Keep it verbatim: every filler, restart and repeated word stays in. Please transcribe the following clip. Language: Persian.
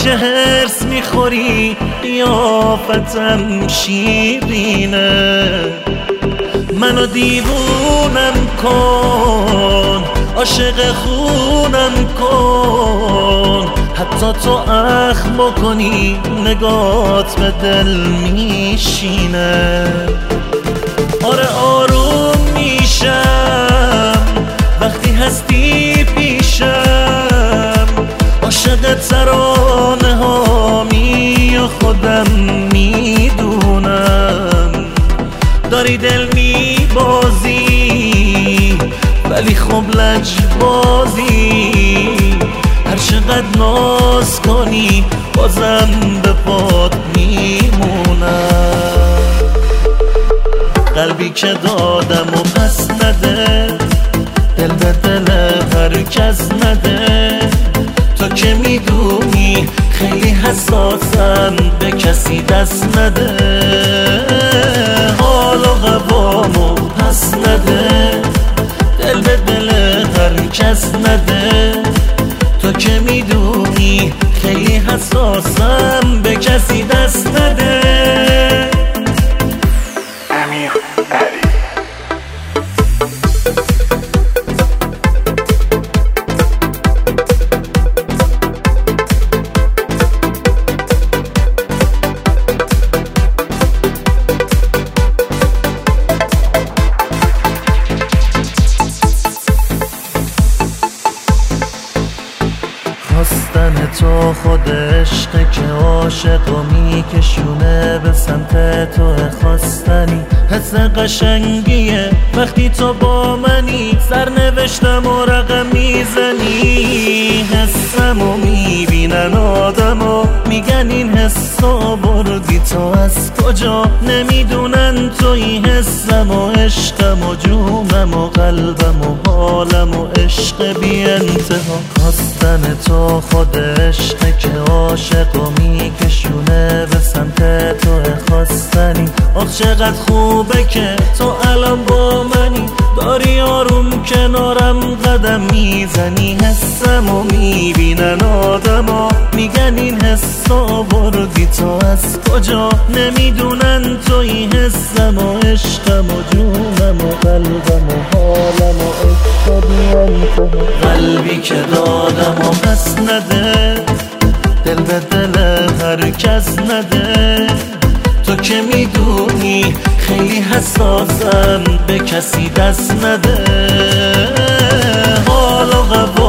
که هرس میخوری قیافتم شیرینه. منو دیوونم کن، عاشق خونم کن، حتی تو اخم بکنی نگات به دل میشینه. آره آروم میشم وقتی هستی پیشم، عاشق ترانه هامی و خودم میدونم. داری دل میبازی ولی خب لجبازی، هر چقدر ناز کنی بازم به پات میمونم. قلبی که دادم و پس نده، دل به دل هر کس نده. تو که میدونی خیلی حساسم، به کسی دست نده. حال و قوامو پس نده، دل به دل هر کس نده. تو که میدونی خیلی حساسم، به کسی دست نده. امیر علی خواستن تو خود عشقه که عاشق و میکشونه به سمت تو. خواستنی حس قشنگیه وقتی تو با منی، سرنوشتم و رقم میزنی. حسم و میبینن آدم و میگن این حسا بردی تو از کجا، نمیدونن توی حسم و عشقم و جونم و قلبم و حالم و عشق بی انتها. خواستن تو خود عشقه که عاشق و میکشونه به سمت تو. خواستنی آخ چقدر خوبه که تو الان با منی، داری آروم کنارم قدم میزنی. حسم و میبینن آدما میگن این حسا بردی تو از کجا، نمیدونن توی حسم و عشقم و جونم و قلبم و حالم و عشق بی انتها. قلبی که دادم و پس نده، دل به دل هر کس نده. تو که میدونی خیلی حساسم، به کسی دست نده. حال و